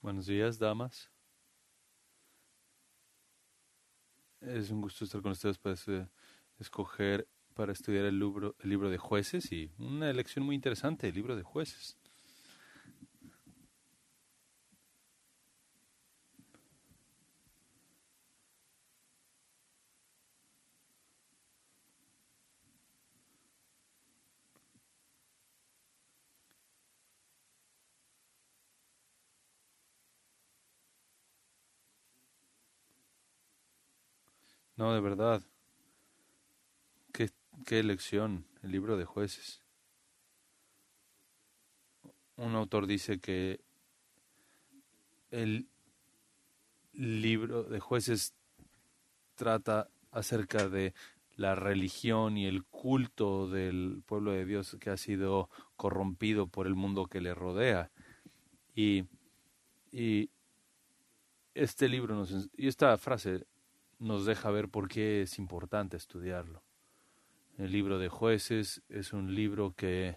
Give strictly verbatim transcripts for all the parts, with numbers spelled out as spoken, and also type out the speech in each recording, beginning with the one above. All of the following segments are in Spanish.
Buenos días, damas. Es un gusto estar con ustedes para eh, escoger, para estudiar el libro, el libro de jueces y una elección muy interesante, el libro de jueces. No, de verdad, qué, qué elección, el libro de jueces. Un autor dice que el libro de jueces trata acerca de la religión y el culto del pueblo de Dios que ha sido corrompido por el mundo que le rodea. Y, y este libro nos, ens- y esta frase nos deja ver por qué es importante estudiarlo. El libro de jueces es un libro que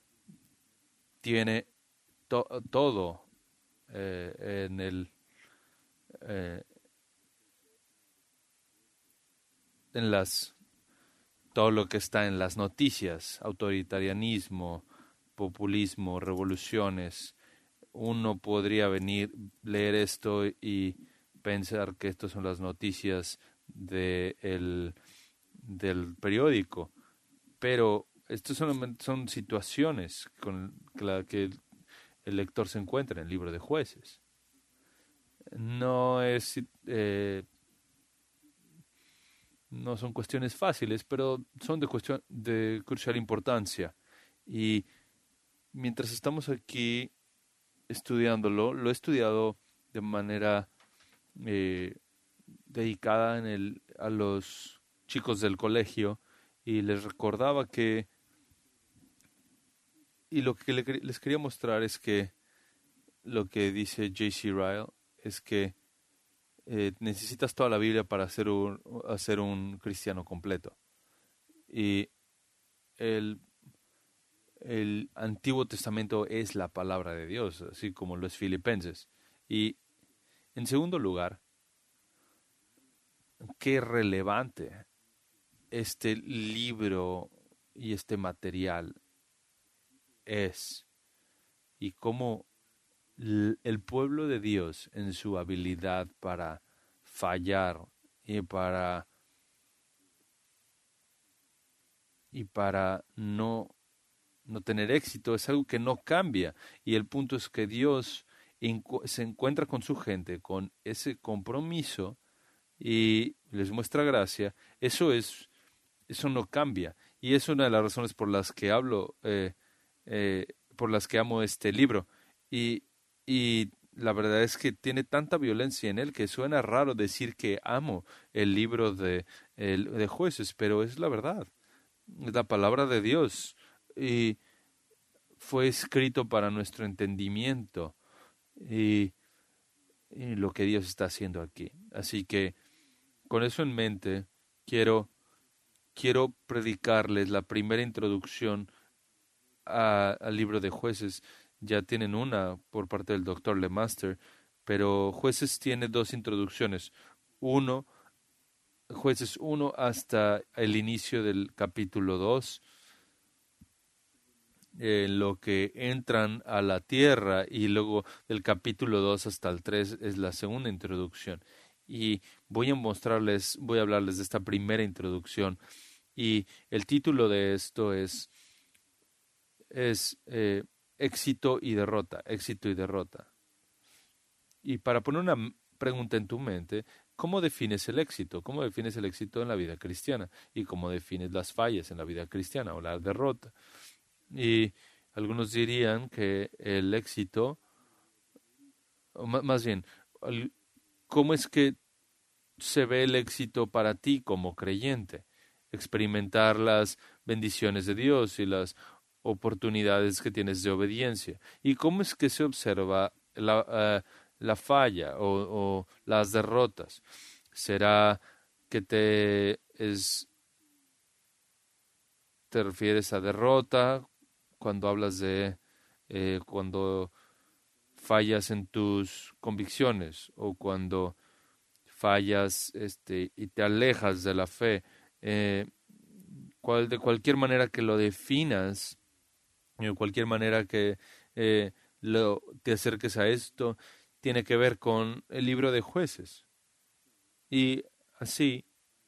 tiene to- todo eh, en el eh, en las todo lo que está en las noticias, autoritarianismo, populismo, revoluciones. Uno podría venir, leer esto y pensar que estas son las noticias de el, del periódico, pero estas son, son situaciones con las que el, el lector se encuentra en el libro de jueces. No es eh, no son cuestiones fáciles, pero son de cuestión de crucial importancia. Y mientras estamos aquí estudiándolo, lo he estudiado de manera eh, dedicada en el, a los chicos del colegio y les recordaba que, y lo que le, les quería mostrar es que lo que dice J C Ryle es que eh, necesitas toda la Biblia para ser un, hacer un cristiano completo. Y el, el Antiguo Testamento es la palabra de Dios, así como los Filipenses. Y en segundo lugar, qué relevante este libro y este material es y cómo el pueblo de Dios en su habilidad para fallar y para y para no no tener éxito es algo que no cambia y el punto es que Dios encu- se encuentra con su gente con ese compromiso y les muestra gracia. Eso es eso no cambia y es una de las razones por las que hablo eh, eh, por las que amo este libro y y la verdad es que tiene tanta violencia en él que suena raro decir que amo el libro de, el- de jueces, pero es la verdad, es la palabra de Dios y fue escrito para nuestro entendimiento y, y lo que Dios está haciendo aquí. Así que con eso en mente quiero quiero predicarles la primera introducción a- al libro de jueces. Ya tienen una por parte del doctor Lemaster, pero jueces tiene dos introducciones. Uno, jueces uno hasta el inicio del capítulo dos, en lo que entran a la tierra, y luego del capítulo dos hasta el tres es la segunda introducción. Y voy a mostrarles, voy a hablarles de esta primera introducción. Y el título de esto es es eh, éxito y derrota, éxito y derrota. Y para poner una m- pregunta en tu mente, ¿cómo defines el éxito? ¿Cómo defines el éxito en la vida cristiana? ¿Y cómo defines las fallas en la vida cristiana o la derrota? Y algunos dirían que el éxito, o ma- más bien, al- ¿cómo es que se ve el éxito para ti como creyente? Experimentar las bendiciones de Dios y las oportunidades que tienes de obediencia. ¿Y cómo es que se observa la, eh, la falla o, o las derrotas? ¿Será que te, es, te refieres a derrota cuando hablas de eh, cuando fallas en tus convicciones o cuando fallas este, y te alejas de la fe, eh, cual, de cualquier manera que lo definas, de cualquier manera que eh, lo, te acerques a esto, tiene que ver con el libro de Jueces. Y así,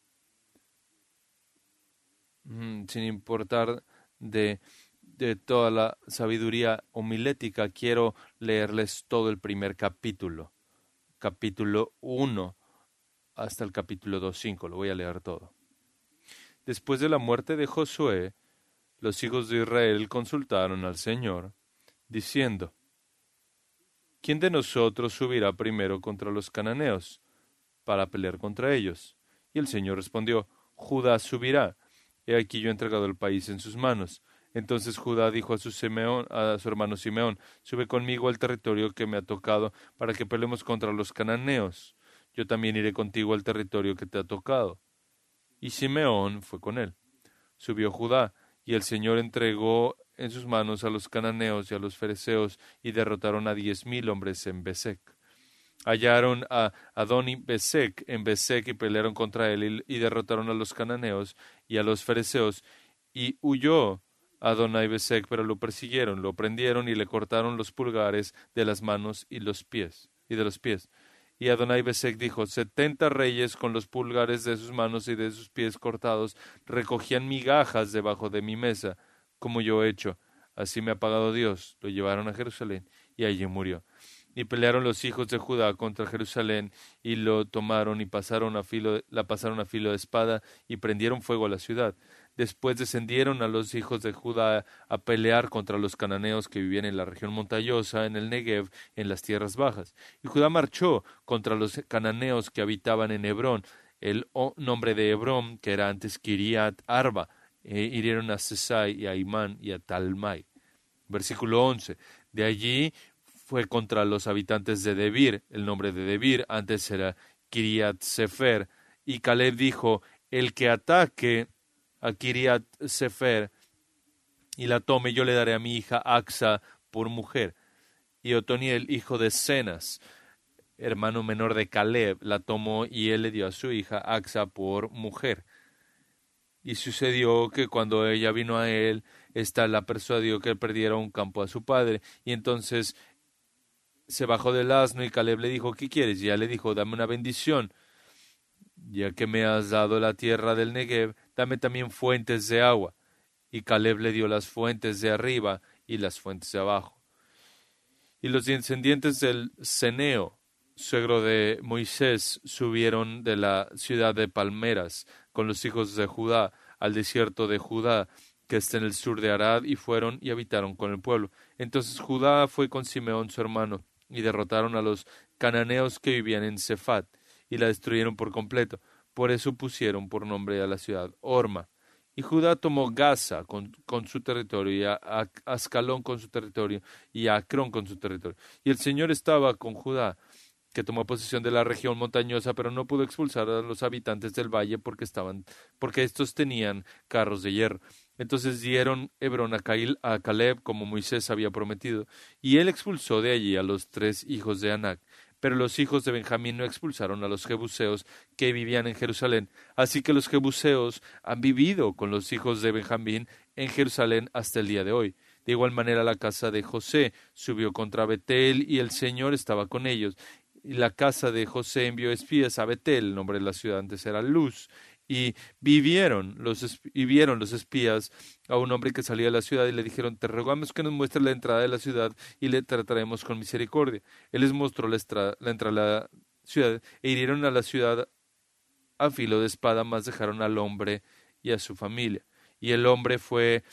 mm, sin importar de, de toda la sabiduría homilética, quiero leerles todo el primer capítulo, capítulo uno hasta el capítulo dos punto cinco, lo voy a leer todo. Después de la muerte de Josué, los hijos de Israel consultaron al Señor, diciendo, ¿quién de nosotros subirá primero contra los cananeos para pelear contra ellos? Y el Señor respondió, Judá subirá. He aquí yo he entregado el país en sus manos. Entonces Judá dijo a su, Simeón, a su hermano Simeón, sube conmigo al territorio que me ha tocado para que peleemos contra los cananeos. Yo también iré contigo al territorio que te ha tocado. Y Simeón fue con él. Subió Judá, y el Señor entregó en sus manos a los cananeos y a los fereceos, y derrotaron a diez mil hombres en Besec. Hallaron a Adoni Besec en Besec y pelearon contra él, y, y derrotaron a los cananeos y a los fereceos, y huyó Adonai Besec, pero lo persiguieron, lo prendieron y le cortaron los pulgares de las manos y los pies, y de los pies. Y Adonai Besec dijo, setenta reyes con los pulgares de sus manos y de sus pies cortados recogían migajas debajo de mi mesa, como yo he hecho. Así me ha pagado Dios. Lo llevaron a Jerusalén y allí murió. Y pelearon los hijos de Judá contra Jerusalén y lo tomaron y pasaron a filo, la pasaron a filo de espada y prendieron fuego a la ciudad. Después descendieron a los hijos de Judá a pelear contra los cananeos que vivían en la región montañosa, en el Negev, en las tierras bajas. Y Judá marchó contra los cananeos que habitaban en Hebrón. El nombre de Hebrón, que era antes Kiriat Arba, eh, hirieron a Sesai y a Imán y a Talmai. Versículo once. De allí fue contra los habitantes de Debir. El nombre de Debir antes era Kiriat Sefer. Y Caleb dijo, el que ataque a Kiriat Sefer y la tome, yo le daré a mi hija Axa por mujer. Y Otoniel, hijo de Cenas, hermano menor de Caleb, la tomó y él le dio a su hija Axa por mujer. Y sucedió que cuando ella vino a él, ésta la persuadió que perdiera un campo a su padre. Y entonces se bajó del asno y Caleb le dijo, ¿qué quieres? Y ella le dijo, dame una bendición. Ya que me has dado la tierra del Negev, dame también fuentes de agua. Y Caleb le dio las fuentes de arriba y las fuentes de abajo. Y los descendientes del Ceneo, suegro de Moisés, subieron de la ciudad de Palmeras con los hijos de Judá al desierto de Judá, que está en el sur de Arad, y fueron y habitaron con el pueblo. Entonces Judá fue con Simeón su hermano, y derrotaron a los cananeos que vivían en Cefat, y la destruyeron por completo. Por eso pusieron por nombre a la ciudad Orma. Y Judá tomó Gaza con, con su territorio, y a, a Ascalón con su territorio, y a Acrón con su territorio. Y el Señor estaba con Judá, que tomó posesión de la región montañosa, pero no pudo expulsar a los habitantes del valle porque estaban, porque estos tenían carros de hierro. Entonces dieron Hebrón a, Cail, a Caleb, como Moisés había prometido, y él expulsó de allí a los tres hijos de Anac. Pero los hijos de Benjamín no expulsaron a los jebuseos que vivían en Jerusalén. Así que los jebuseos han vivido con los hijos de Benjamín en Jerusalén hasta el día de hoy. De igual manera la casa de José subió contra Betel y el Señor estaba con ellos. Y la casa de José envió espías a Betel, el nombre de la ciudad antes era Luz, y vivieron los, y vieron los espías a un hombre que salía de la ciudad y le dijeron, te rogamos que nos muestres la entrada de la ciudad y le trataremos con misericordia. Él les mostró la, estra, la entrada de la ciudad e hirieron a la ciudad a filo de espada, mas dejaron al hombre y a su familia. Y el hombre fue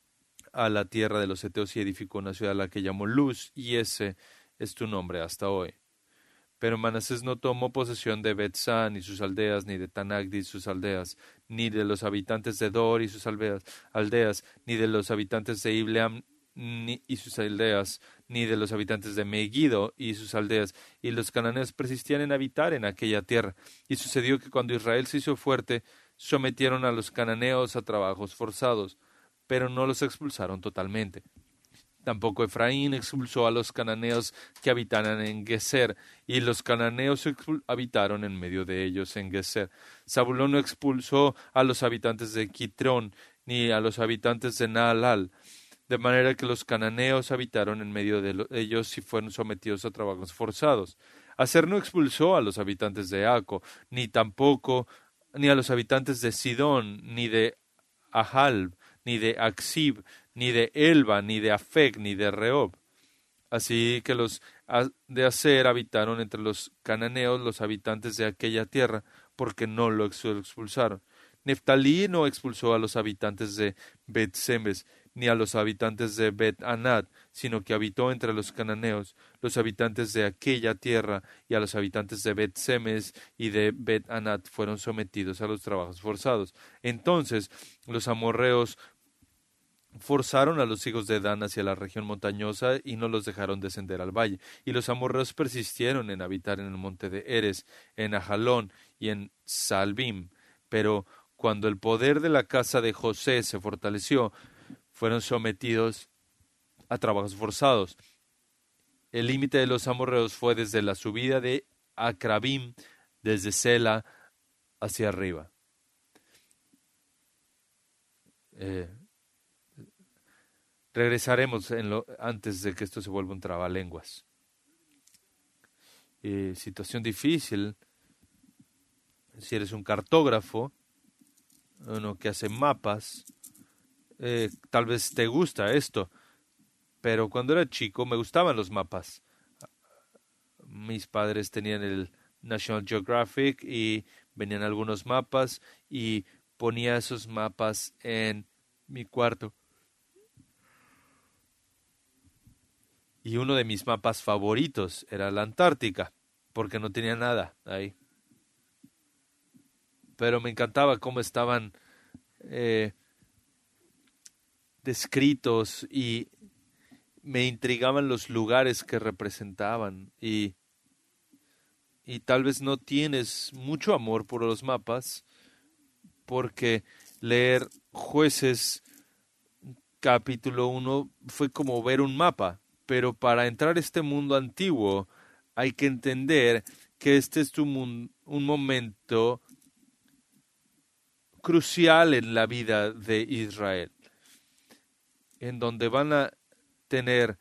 a la tierra de los heteos y edificó una ciudad a la que llamó Luz, y ese es tu nombre hasta hoy. Pero Manasés no tomó posesión de Bet-San y sus aldeas, ni de Tanagdi y sus aldeas, ni de los habitantes de Dor y sus aldeas, aldeas ni de los habitantes de Ibleam ni, y sus aldeas, ni de los habitantes de Megiddo y sus aldeas. Y los cananeos persistían en habitar en aquella tierra. Y sucedió que cuando Israel se hizo fuerte, sometieron a los cananeos a trabajos forzados, pero no los expulsaron totalmente. Tampoco Efraín expulsó a los cananeos que habitaban en Geser, y los cananeos habitaron en medio de ellos en Geser. Zabulón no expulsó a los habitantes de Quitrón, ni a los habitantes de Naalal, de manera que los cananeos habitaron en medio de ellos y fueron sometidos a trabajos forzados. Aser no expulsó a los habitantes de Aco, ni tampoco ni a los habitantes de Sidón, ni de Ahalb, ni de Aksib, ni de Elba, ni de Afec, ni de Rehob. Así que los de Aser habitaron entre los cananeos los habitantes de aquella tierra, porque no lo expulsaron. Neftalí no expulsó a los habitantes de Bet-Semes, ni a los habitantes de Bet-Anat, sino que habitó entre los cananeos, los habitantes de aquella tierra, y a los habitantes de Bet-Semes y de Bet-Anat fueron sometidos a los trabajos forzados. Entonces los amorreos forzaron a los hijos de Dan hacia la región montañosa y no los dejaron descender al valle. Y los amorreos persistieron en habitar en el monte de Eres, en Ajalón y en Salbim. Pero cuando el poder de la casa de José se fortaleció, fueron sometidos a trabajos forzados. El límite de los amorreos fue desde la subida de Acrabim, desde Sela hacia arriba. Eh, regresaremos en lo, antes de que esto se vuelva un trabalenguas. Eh, situación difícil. Si eres un cartógrafo, uno que hace mapas, eh, tal vez te gusta esto, pero cuando era chico me gustaban los mapas. Mis padres tenían el National Geographic y venían algunos mapas y ponía esos mapas en mi cuarto. Y uno de mis mapas favoritos era la Antártica, porque no tenía nada ahí. Pero me encantaba cómo estaban eh, descritos y me intrigaban los lugares que representaban. Y, y tal vez no tienes mucho amor por los mapas, porque leer Jueces capítulo uno fue como ver un mapa. Pero para entrar a este mundo antiguo hay que entender que este es un, un momento crucial en la vida de Israel, en donde van a tener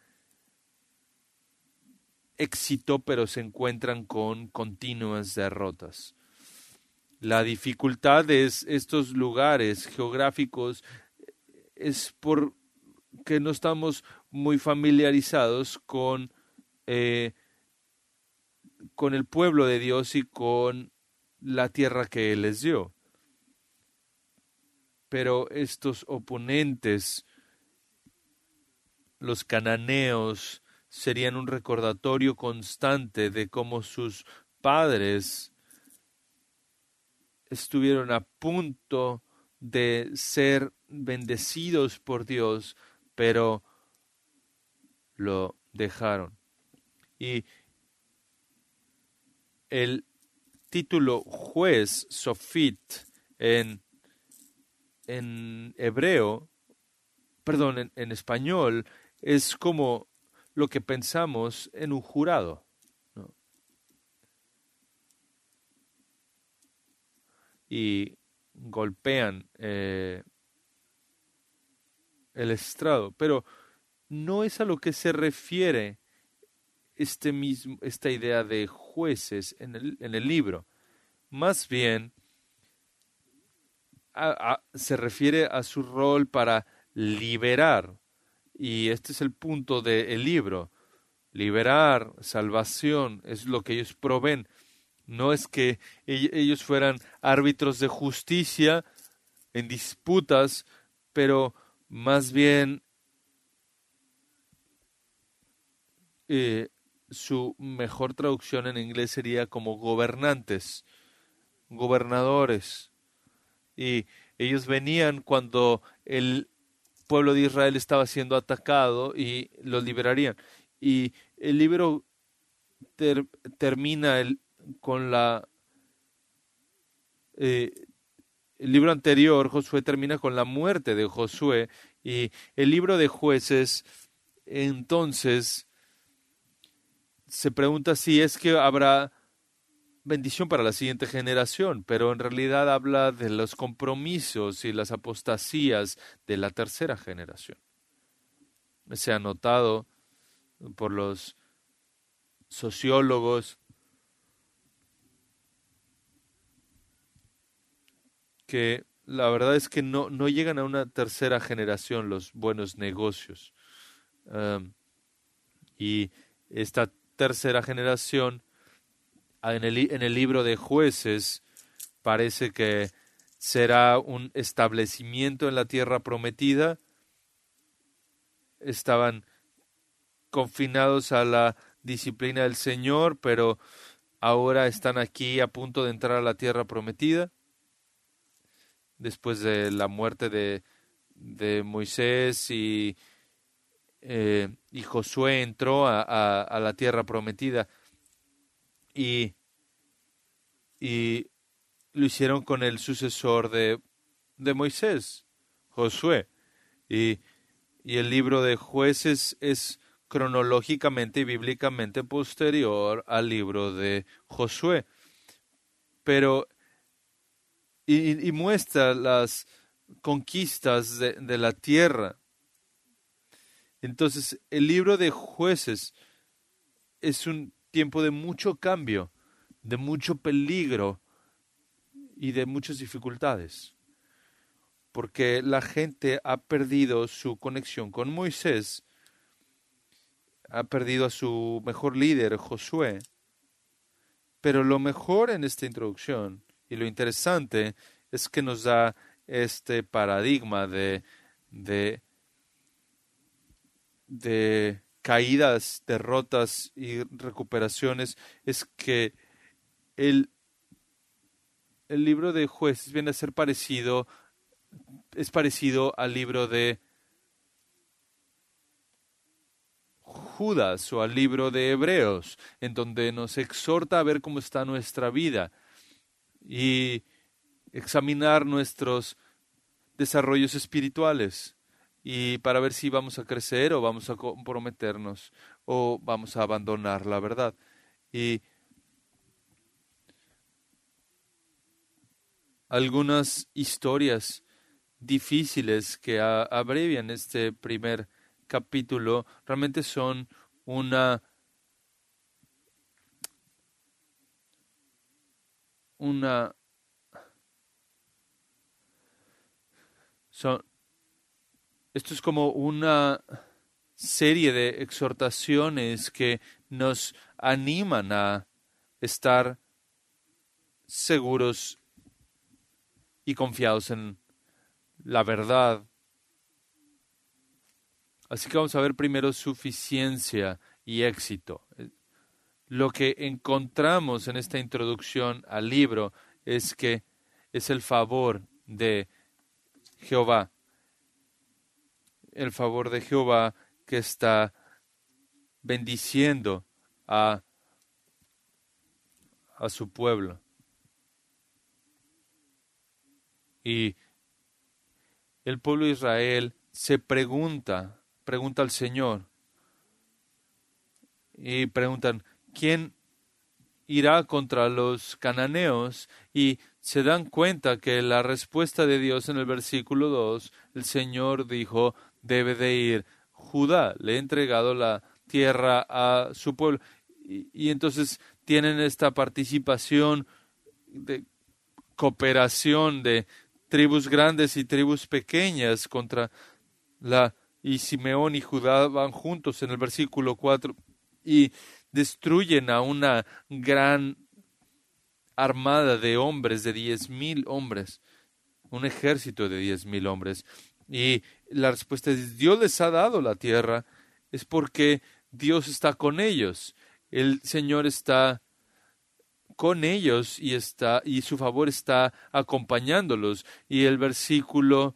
éxito, pero se encuentran con continuas derrotas. La dificultad de estos lugares geográficos es porque no estamos muy familiarizados con, eh, con el pueblo de Dios y con la tierra que Él les dio. Pero estos oponentes, los cananeos, serían un recordatorio constante de cómo sus padres estuvieron a punto de ser bendecidos por Dios, pero lo dejaron. Y el título juez, Sofit, en, en hebreo, perdón, en, en español, es como lo que pensamos en un jurado, ¿no? Y golpean eh, el estrado, pero no es a lo que se refiere este mismo, esta idea de jueces en el, en el libro. Más bien a, a, se refiere a su rol para liberar. Y este es el punto del libro. Liberar, salvación, es lo que ellos proveen. No es que ellos fueran árbitros de justicia en disputas, pero más bien eh, su mejor traducción en inglés sería como gobernantes, gobernadores. Y ellos venían cuando el pueblo de Israel estaba siendo atacado y los liberarían. Y el libro ter, termina el, con la... Eh, el libro anterior, Josué, termina con la muerte de Josué, y el libro de Jueces entonces se pregunta si es que habrá bendición para la siguiente generación, pero en realidad habla de los compromisos y las apostasías de la tercera generación. Se ha notado por los sociólogos que la verdad es que no, no llegan a una tercera generación los buenos negocios. Um, y esta tercera generación, en el, en el libro de Jueces, parece que será un establecimiento en la tierra prometida. Estaban confinados a la disciplina del Señor, pero ahora están aquí a punto de entrar a la tierra prometida. Después de la muerte de, de Moisés y, eh, y Josué entró a, a, a la tierra prometida y, y lo hicieron con el sucesor de, de Moisés, Josué. Y, y el libro de Jueces es cronológicamente y bíblicamente posterior al libro de Josué. Pero Y, y muestra las conquistas de, de la tierra. Entonces, el libro de Jueces es un tiempo de mucho cambio, de mucho peligro y de muchas dificultades, porque la gente ha perdido su conexión con Moisés, ha perdido a su mejor líder, Josué. Pero lo mejor en esta introducción y lo interesante es que nos da este paradigma de, de, de caídas, derrotas y recuperaciones, es que el, el libro de Jueces viene a ser parecido, es parecido al libro de Judas o al libro de Hebreos, en donde nos exhorta a ver cómo está nuestra vida y examinar nuestros desarrollos espirituales y para ver si vamos a crecer o vamos a comprometernos o vamos a abandonar la verdad. Y algunas historias difíciles que a- abrevian este primer capítulo realmente son una una son esto es como una serie de exhortaciones que nos animan a estar seguros y confiados en la verdad. Así que vamos a ver primero suficiencia y éxito. Lo que encontramos en esta introducción al libro es que es el favor de Jehová. El favor de Jehová que está bendiciendo a, a su pueblo. Y el pueblo de Israel se pregunta, pregunta al Señor, y preguntan, ¿quién irá contra los cananeos? Y se dan cuenta que la respuesta de Dios en el versículo dos, el Señor dijo, debe de ir Judá, le he entregado la tierra a su pueblo. Y, y entonces tienen esta participación de cooperación de tribus grandes y tribus pequeñas contra la... Y Simeón y Judá van juntos en el versículo cuatro y destruyen a una gran armada de hombres, de diez mil hombres, un ejército de diez mil hombres. Y la respuesta es, Dios les ha dado la tierra, es porque Dios está con ellos. El Señor está con ellos y está y su favor está acompañándolos. Y el versículo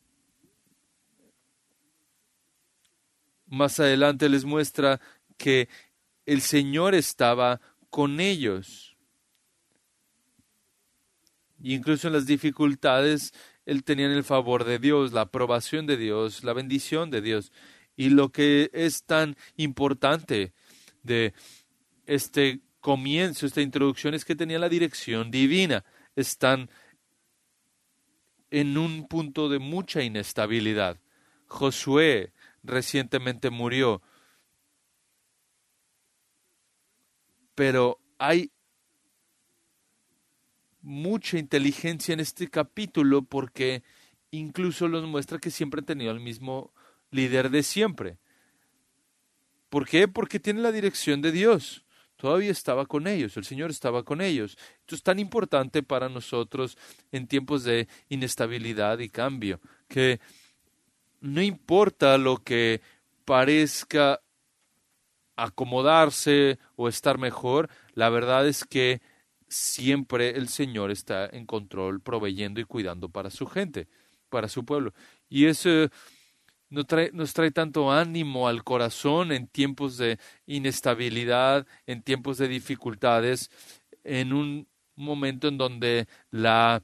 más adelante les muestra que el Señor estaba con ellos. Y incluso en las dificultades, Él tenía el favor de Dios, la aprobación de Dios, la bendición de Dios. Y lo que es tan importante de este comienzo, esta introducción, es que tenía la dirección divina. Están en un punto de mucha inestabilidad. Josué recientemente murió, pero hay mucha inteligencia en este capítulo porque incluso nos muestra que siempre han tenido el mismo líder de siempre. ¿Por qué? Porque tiene la dirección de Dios. Todavía estaba con ellos, el Señor estaba con ellos. Esto es tan importante para nosotros en tiempos de inestabilidad y cambio, que no importa lo que parezca acomodarse o estar mejor, la verdad es que siempre el Señor está en control, proveyendo y cuidando para su gente, para su pueblo. Y eso nos trae, nos trae tanto ánimo al corazón en tiempos de inestabilidad, en tiempos de dificultades, en un momento en donde la,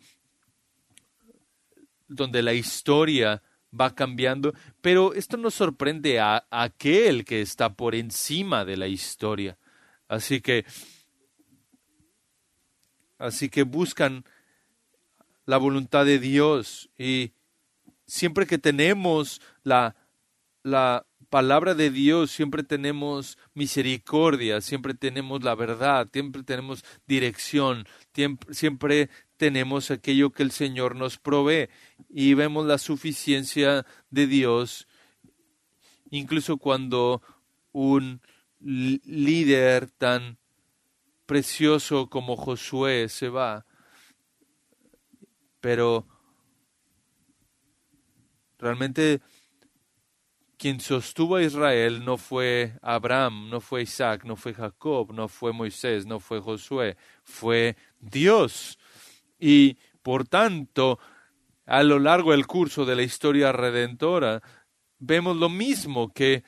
donde la historia va cambiando, pero esto nos sorprende a, a aquel que está por encima de la historia. Así que, así que buscan la voluntad de Dios y siempre que tenemos la, la palabra de Dios, siempre tenemos misericordia, siempre tenemos la verdad, siempre tenemos dirección, siempre, siempre tenemos aquello que el Señor nos provee y vemos la suficiencia de Dios, incluso cuando un líder tan precioso como Josué se va, pero realmente quien sostuvo a Israel no fue Abraham, no fue Isaac, no fue Jacob, no fue Moisés, no fue Josué, fue Dios. Y por tanto, a lo largo del curso de la historia redentora, vemos lo mismo, que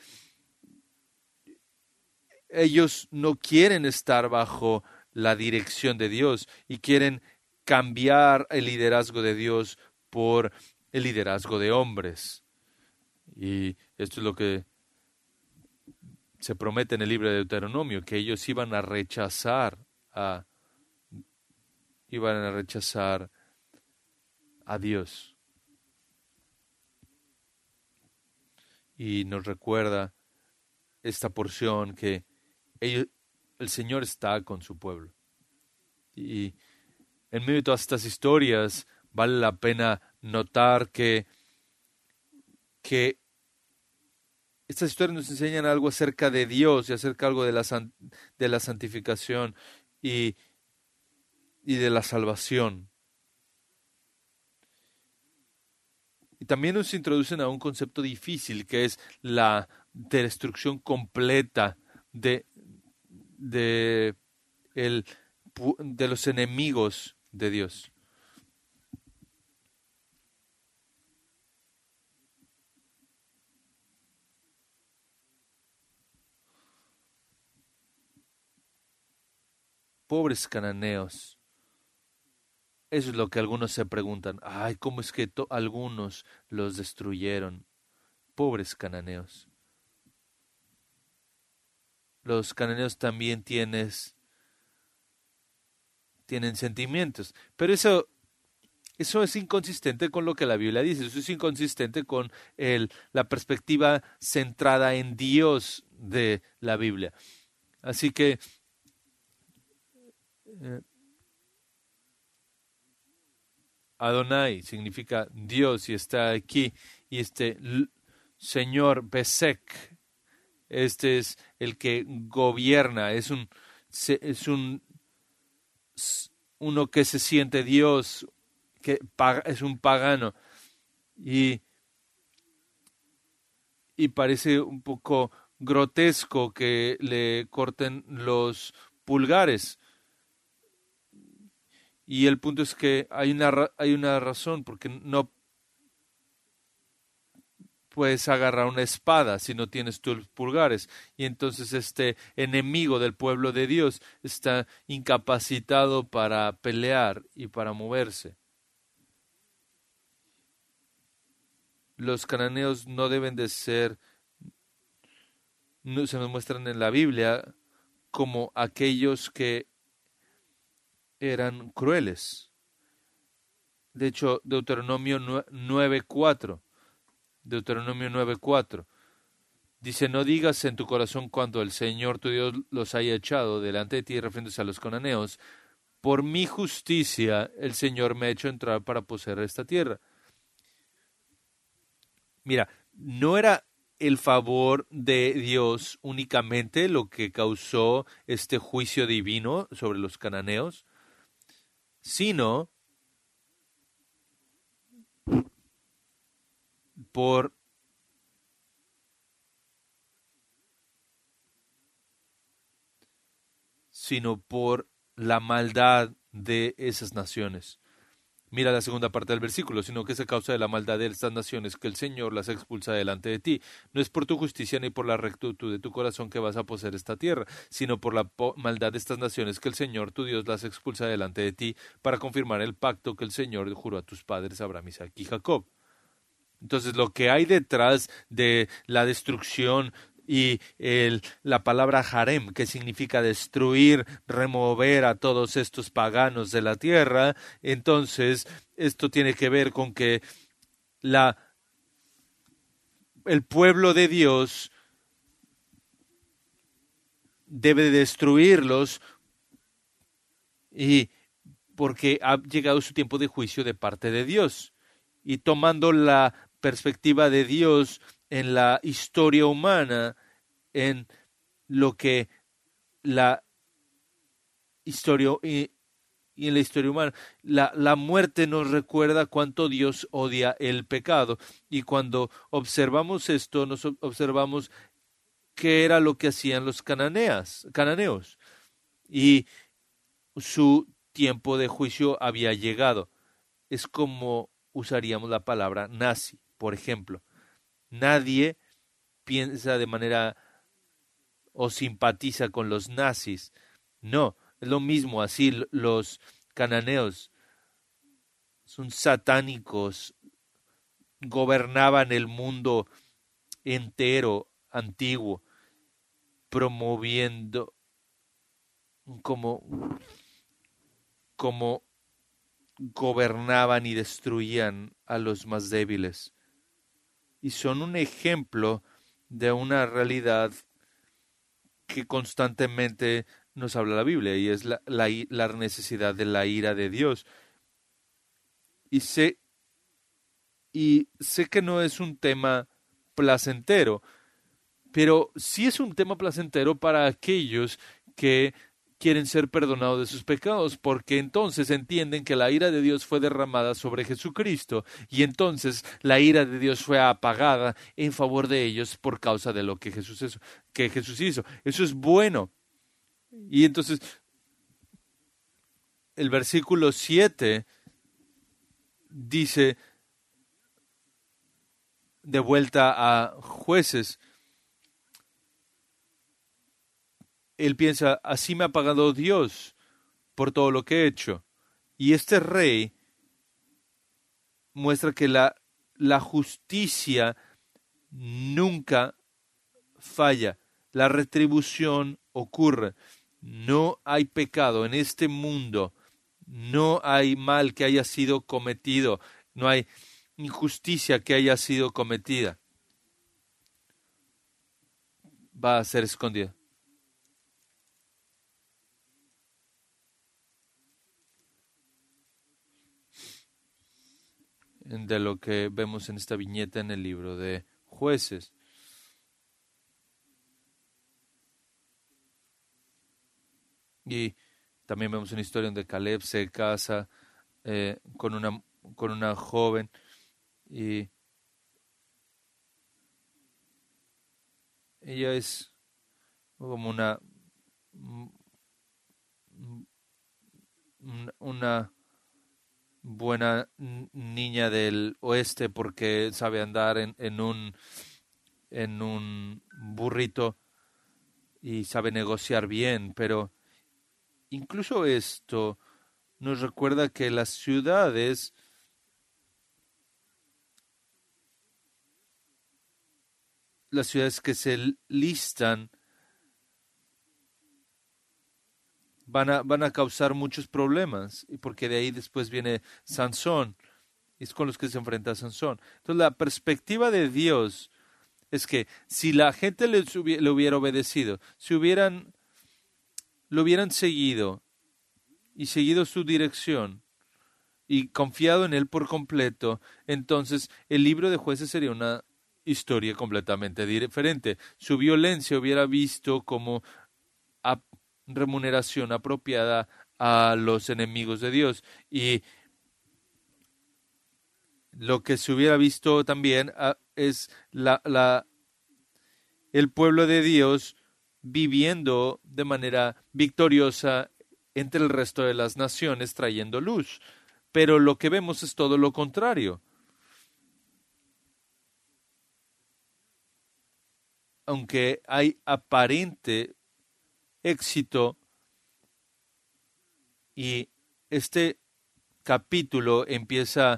ellos no quieren estar bajo la dirección de Dios y quieren cambiar el liderazgo de Dios por el liderazgo de hombres. Y esto es lo que se promete en el libro de Deuteronomio, que ellos iban a rechazar a iban a rechazar a Dios. Y nos recuerda esta porción que ellos, el Señor está con su pueblo. Y en medio de todas estas historias vale la pena notar que, que estas historias nos enseñan algo acerca de Dios y acerca algo de la, de la santificación y, y de la salvación. Y también nos introducen a un concepto difícil, que es la destrucción completa de, de, el, de los enemigos de Dios. Pobres cananeos. Eso es lo que algunos se preguntan. Ay, ¿cómo es que algunos los destruyeron? Pobres cananeos. Los cananeos también tienes, tienen sentimientos, pero eso, eso es inconsistente con lo que la Biblia dice. Eso es inconsistente con el, la perspectiva centrada en Dios de la Biblia. Así que eh, Adonai significa Dios y está aquí. Y este Señor Besek, este es el que gobierna, es un, es un uno que se siente Dios, que es un pagano. Y, y parece un poco grotesco que le corten los pulgares. Y el punto es que hay una, hay una razón, porque no puedes agarrar una espada si no tienes tus pulgares. Y entonces este enemigo del pueblo de Dios está incapacitado para pelear y para moverse. Los cananeos no deben de ser no, se nos muestran en la Biblia como aquellos que eran crueles. De hecho, Deuteronomio nueve cuatro, Deuteronomio nueve cuatro, dice, no digas en tu corazón cuando el Señor tu Dios los haya echado delante de ti, refiriéndose a los cananeos, por mi justicia el Señor me ha hecho entrar para poseer esta tierra. Mira, no era el favor de Dios únicamente lo que causó este juicio divino sobre los cananeos, sino por sino por la maldad de esas naciones. Mira la segunda parte del versículo, sino que es a causa de la maldad de estas naciones que el Señor las expulsa delante de ti. No es por tu justicia ni por la rectitud de tu corazón que vas a poseer esta tierra, sino por la maldad de estas naciones que el Señor tu Dios las expulsa delante de ti para confirmar el pacto que el Señor juró a tus padres Abraham, Isaac y Jacob. Entonces, lo que hay detrás de la destrucción y el, la palabra harem, que significa destruir, remover a todos estos paganos de la tierra, entonces esto tiene que ver con que la, el pueblo de Dios debe destruirlos y porque ha llegado su tiempo de juicio de parte de Dios. Y tomando la perspectiva de Dios en la historia humana, en lo que la historia y, y en la historia humana, la, la muerte nos recuerda cuánto Dios odia el pecado. Y cuando observamos esto, nos observamos qué era lo que hacían los cananeas, cananeos. Y su tiempo de juicio había llegado. Es como usaríamos la palabra nazi, por ejemplo. Nadie piensa de manera o simpatiza con los nazis. No, es lo mismo, así los cananeos son satánicos, gobernaban el mundo entero antiguo, promoviendo como, como gobernaban y destruían a los más débiles. Y son un ejemplo de una realidad que constantemente nos habla la Biblia, y es la, la, la necesidad de la ira de Dios. Y sé, y sé que no es un tema placentero, pero sí es un tema placentero para aquellos que quieren ser perdonados de sus pecados, porque entonces entienden que la ira de Dios fue derramada sobre Jesucristo, y entonces la ira de Dios fue apagada en favor de ellos por causa de lo que Jesús hizo. Que Jesús hizo. Eso es bueno. Y entonces el versículo siete dice, de vuelta a Jueces, él piensa, así me ha pagado Dios por todo lo que he hecho. Y este rey muestra que la, la justicia nunca falla. La retribución ocurre. No hay pecado en este mundo. No hay mal que haya sido cometido. No hay injusticia que haya sido cometida. Va a ser escondida. De lo que vemos en esta viñeta en el libro de Jueces. Y también vemos una historia donde Caleb se casa eh, con una con una joven y ella es como una una buena niña del oeste porque sabe andar en, en un en un burrito y sabe negociar bien, pero incluso esto nos recuerda que las ciudades las ciudades que se listan van a, van a causar muchos problemas, y porque de ahí después viene Sansón, y es con los que se enfrenta Sansón. Entonces la perspectiva de Dios es que si la gente le, le hubiera obedecido, si hubieran, lo hubieran seguido y seguido su dirección y confiado en él por completo, entonces el libro de Jueces sería una historia completamente diferente. Su violencia hubiera visto como a remuneración apropiada a los enemigos de Dios, y lo que se hubiera visto también uh, es la, la, el pueblo de Dios viviendo de manera victoriosa entre el resto de las naciones, trayendo luz. Pero lo que vemos es todo lo contrario. Aunque hay aparente éxito, y este capítulo empieza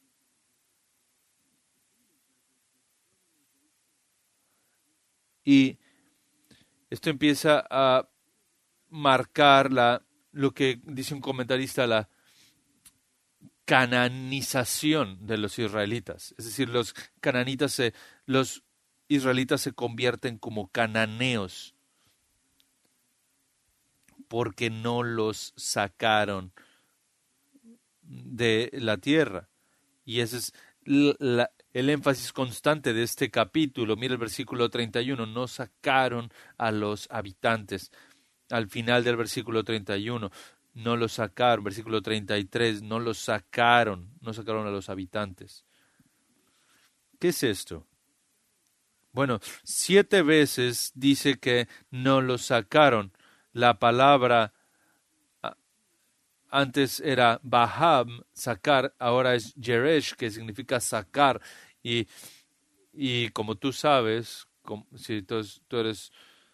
y esto empieza a marcar la, lo que dice un comentarista, la cananización de los israelitas. Es decir, los cananitas se, los israelitas se convierten como cananeos porque no los sacaron de la tierra. Y ese es la, el énfasis constante de este capítulo. Mira el versículo treinta y uno, no sacaron a los habitantes. Al final del versículo treinta y uno, no los sacaron. Versículo treinta y tres, no los sacaron, no sacaron a los habitantes. ¿Qué es esto? Bueno, siete veces dice que no los sacaron. La palabra antes era baham, sacar, ahora es jeresh, que significa sacar. Y, y como tú sabes, como, si tú, tú eres,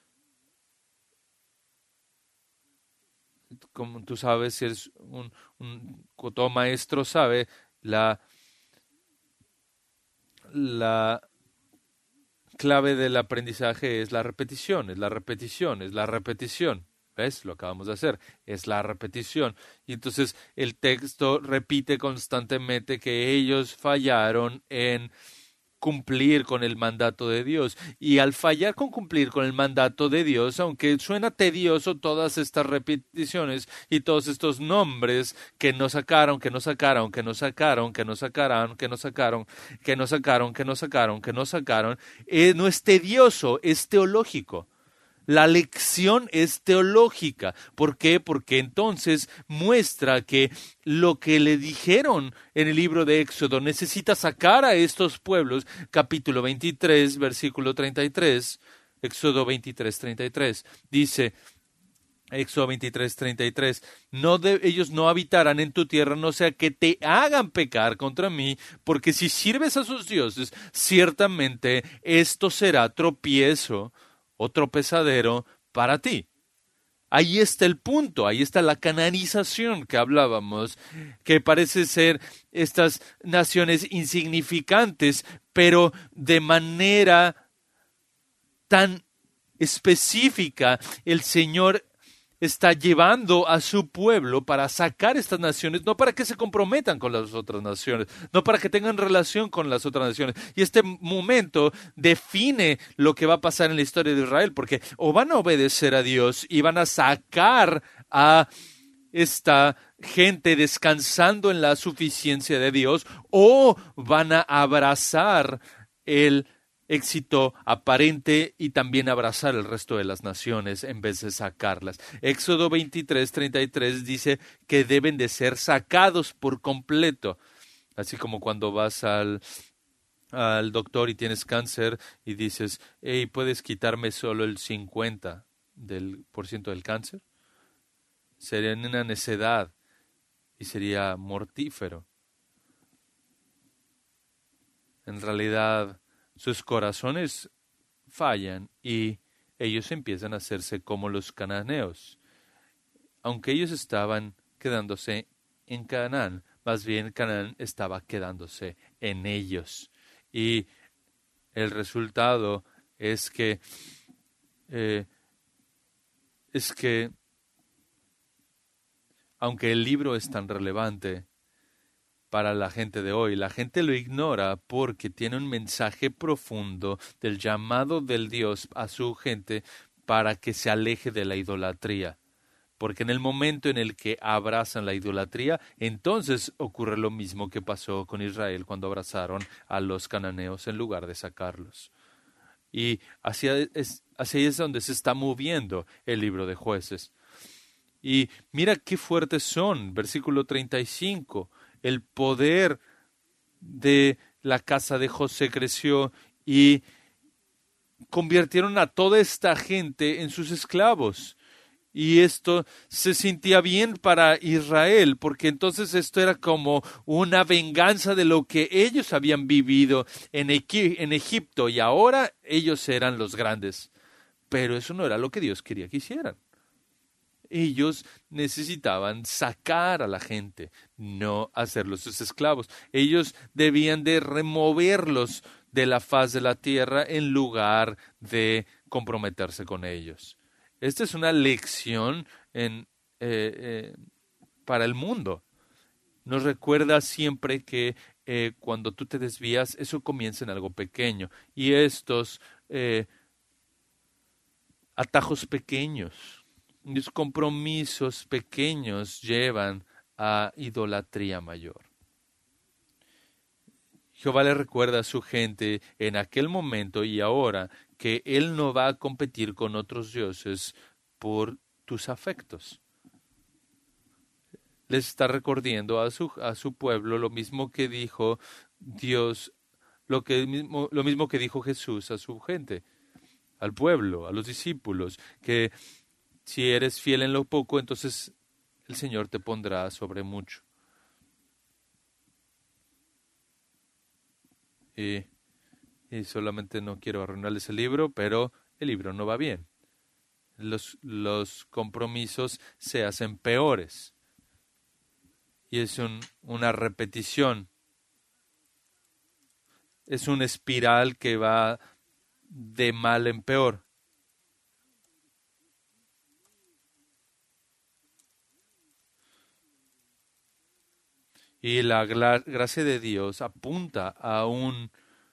como tú sabes, si eres un, un todo maestro, sabe, la, la clave del aprendizaje es la repetición, es la repetición, es la repetición. ¿Ves? Lo acabamos de hacer. Es la repetición. Y entonces el texto repite constantemente que ellos fallaron en cumplir con el mandato de Dios. Y al fallar con cumplir con el mandato de Dios, aunque suena tedioso todas estas repeticiones y todos estos nombres que no sacaron, que no sacaron, que no sacaron, que no sacaron, que no sacaron, que no sacaron, que no sacaron, que no sacaron, eh, no es tedioso, es teológico. La lección es teológica. ¿Por qué? Porque entonces muestra que lo que le dijeron en el libro de Éxodo necesita sacar a estos pueblos, capítulo veintitrés, versículo treinta y tres, Éxodo veintitrés, treinta y tres, dice, Éxodo veintitrés, treinta y tres, no de, ellos no habitarán en tu tierra, no sea que te hagan pecar contra mí, porque si sirves a sus dioses, ciertamente esto será tropiezo o tropezadero para ti. Ahí está el punto, ahí está la cananización que hablábamos, que parece ser estas naciones insignificantes, pero de manera tan específica el Señor está llevando a su pueblo para sacar estas naciones, no para que se comprometan con las otras naciones, no para que tengan relación con las otras naciones. Y este momento define lo que va a pasar en la historia de Israel, porque o van a obedecer a Dios y van a sacar a esta gente descansando en la suficiencia de Dios, o van a abrazar el éxito aparente y también abrazar el resto de las naciones en vez de sacarlas. Éxodo veintitrés, treinta y tres dice que deben de ser sacados por completo. Así como cuando vas al, al doctor y tienes cáncer y dices, hey, ¿puedes quitarme solo el cincuenta del, por ciento del cáncer? Sería una necedad y sería mortífero. En realidad, sus corazones fallan y ellos empiezan a hacerse como los cananeos. Aunque ellos estaban quedándose en Canaán, más bien Canaán estaba quedándose en ellos. Y el resultado es que, eh, es que, aunque el libro es tan relevante para la gente de hoy, la gente lo ignora porque tiene un mensaje profundo del llamado del Dios a su gente para que se aleje de la idolatría. Porque en el momento en el que abrazan la idolatría, entonces ocurre lo mismo que pasó con Israel cuando abrazaron a los cananeos en lugar de sacarlos. Y hacia es, hacia ahí es donde se está moviendo el libro de Jueces. Y mira qué fuertes son, versículo treinta y cinco, el poder de la casa de José creció y convirtieron a toda esta gente en sus esclavos. Y esto se sentía bien para Israel, porque entonces esto era como una venganza de lo que ellos habían vivido en, Equi- en Egipto, y ahora ellos eran los grandes. Pero eso no era lo que Dios quería que hicieran. Ellos necesitaban sacar a la gente, no hacerlos sus esclavos. Ellos debían de removerlos de la faz de la tierra en lugar de comprometerse con ellos. Esta es una lección en, eh, eh, para el mundo. Nos recuerda siempre que eh, cuando tú te desvías, eso comienza en algo pequeño. Y estos eh, atajos pequeños, los compromisos pequeños llevan a idolatría mayor. Jehová le recuerda a su gente en aquel momento y ahora que Él no va a competir con otros dioses por tus afectos. Les está recordando a su, a su pueblo lo mismo que dijo Dios, lo, que mismo, lo mismo que dijo Jesús a su gente, al pueblo, a los discípulos, que si eres fiel en lo poco, entonces el Señor te pondrá sobre mucho. Y, y solamente no quiero arruinarles el libro, pero el libro no va bien. Los, los compromisos se hacen peores. Y es un, una repetición. Es una espiral que va de mal en peor. Y la gra- gracia de Dios apunta a un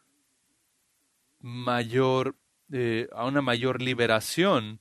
mayor, eh, a una mayor liberación,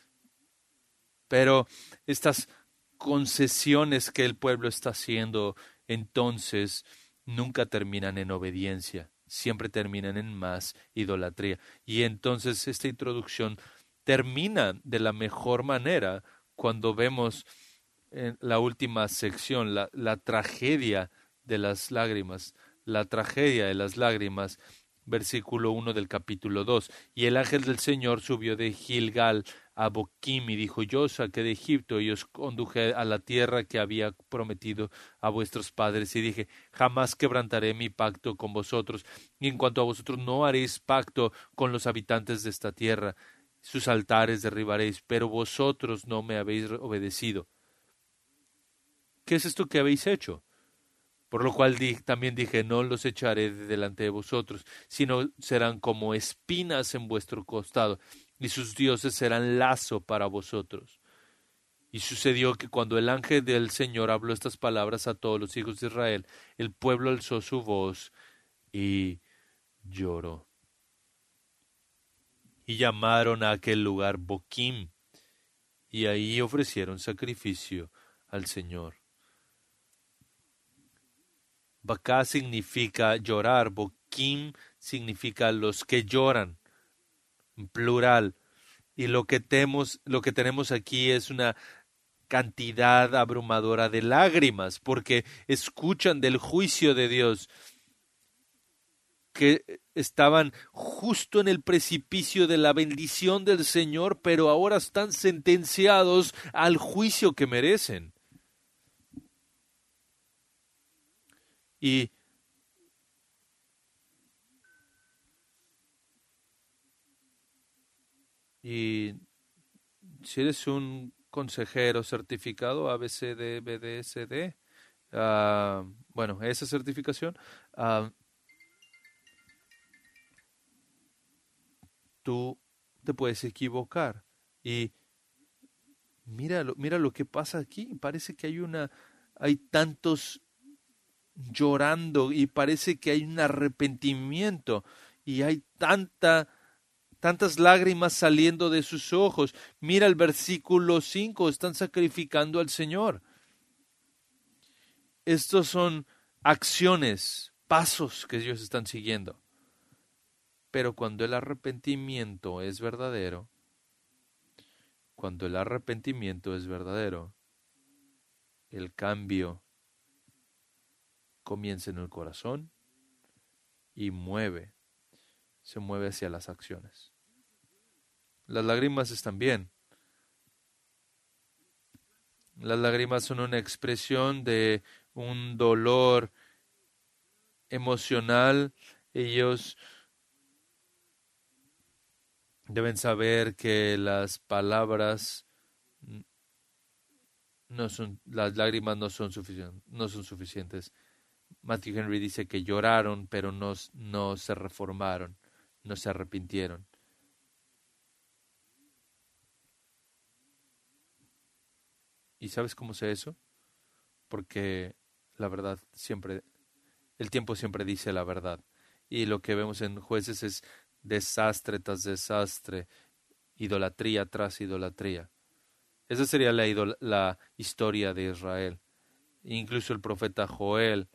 pero estas concesiones que el pueblo está haciendo entonces nunca terminan en obediencia, siempre terminan en más idolatría. Y entonces esta introducción termina de la mejor manera cuando vemos en la última sección, la, la tragedia de las lágrimas, la tragedia de las lágrimas, versículo uno del capítulo dos. Y el ángel del Señor subió de Gilgal a Boquim y dijo, yo os saqué de Egipto y os conduje a la tierra que había prometido a vuestros padres. Y dije, jamás quebrantaré mi pacto con vosotros, y en cuanto a vosotros no haréis pacto con los habitantes de esta tierra. Sus altares derribaréis, pero vosotros no me habéis obedecido. ¿Qué es esto que habéis hecho? Por lo cual di, también dije, no los echaré de delante de vosotros, sino serán como espinas en vuestro costado, y sus dioses serán lazo para vosotros. Y sucedió que cuando el ángel del Señor habló estas palabras a todos los hijos de Israel, el pueblo alzó su voz y lloró. Y llamaron a aquel lugar Boquim, y ahí ofrecieron sacrificio al Señor. Bacá significa llorar, Boquim significa los que lloran, en plural. Y lo que, temos, lo que tenemos aquí es una cantidad abrumadora de lágrimas, porque escuchan del juicio de Dios, que estaban justo en el precipicio de la bendición del Señor, pero ahora están sentenciados al juicio que merecen. Y Y si eres un consejero certificado A B C D, B D S D, uh, bueno, esa certificación, uh, tú te puedes equivocar. Y mira, lo- mira lo que pasa aquí. Parece que hay una, hay tantos llorando y parece que hay un arrepentimiento y hay tanta, tantas lágrimas saliendo de sus ojos. Mira el versículo cinco, están sacrificando al Señor. Estos son acciones, pasos que ellos están siguiendo. Pero cuando el arrepentimiento es verdadero, cuando el arrepentimiento es verdadero, el cambio comienza en el corazón y mueve, se mueve hacia las acciones. Las lágrimas están bien. Las lágrimas son una expresión de un dolor emocional. Ellos deben saber que las palabras no son, las lágrimas no son suficientes, no son suficientes. Matthew Henry dice que lloraron, pero no, no se reformaron, no se arrepintieron. ¿Y sabes cómo sé eso? Porque la verdad siempre, el tiempo siempre dice la verdad. Y lo que vemos en Jueces es desastre tras desastre, idolatría tras idolatría. Esa sería la, idol la historia de Israel. Incluso el profeta Joel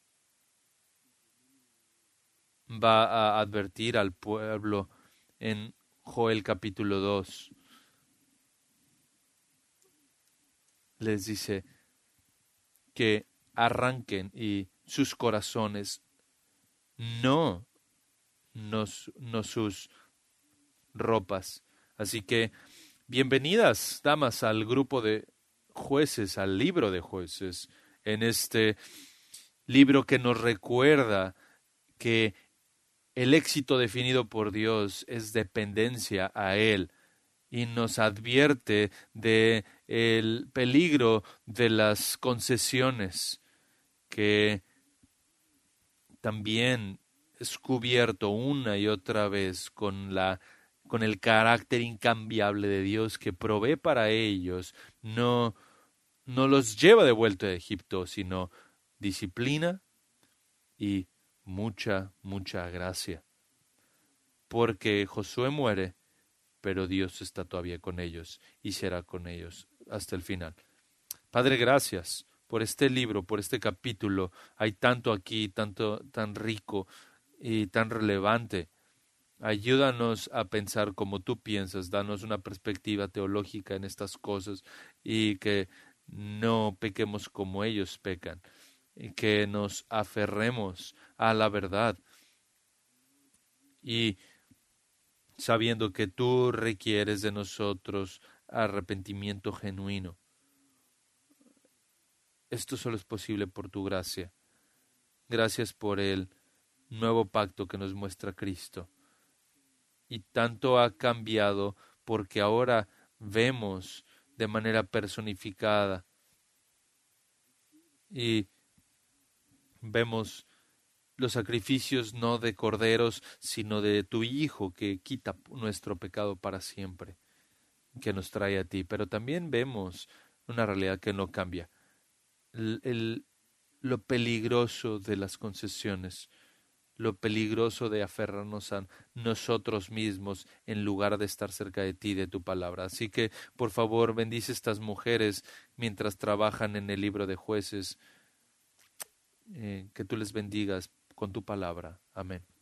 va a advertir al pueblo en Joel capítulo dos. Les dice que arranquen y sus corazones, no, no, no sus ropas. Así que bienvenidas, damas, al grupo de jueces, al libro de jueces, en este libro que nos recuerda que el éxito definido por Dios es dependencia a Él y nos advierte de el peligro de las concesiones que también es cubierto una y otra vez con la con el carácter incambiable de Dios que provee para ellos, no no los lleva de vuelta a Egipto, sino disciplina y mucha, mucha gracia. Porque Josué muere, pero Dios está todavía con ellos y será con ellos hasta el final. Padre, gracias por este libro, por este capítulo. Hay tanto aquí, tanto tan rico y tan relevante. Ayúdanos a pensar como tú piensas, danos una perspectiva teológica en estas cosas y que no pequemos como ellos pecan, y que nos aferremos a la verdad y sabiendo que tú requieres de nosotros arrepentimiento genuino. Esto solo es posible por tu gracia. Gracias por el nuevo pacto que nos muestra Cristo. Y tanto ha cambiado porque ahora vemos de manera personificada y vemos los sacrificios no de corderos, sino de tu Hijo que quita nuestro pecado para siempre, que nos trae a ti. Pero también vemos una realidad que no cambia. El, el, lo peligroso de las concesiones, lo peligroso de aferrarnos a nosotros mismos en lugar de estar cerca de ti, de tu palabra. Así que, por favor, bendice a estas mujeres mientras trabajan en el libro de Jueces. Eh, que tú les bendigas con tu palabra. Amén.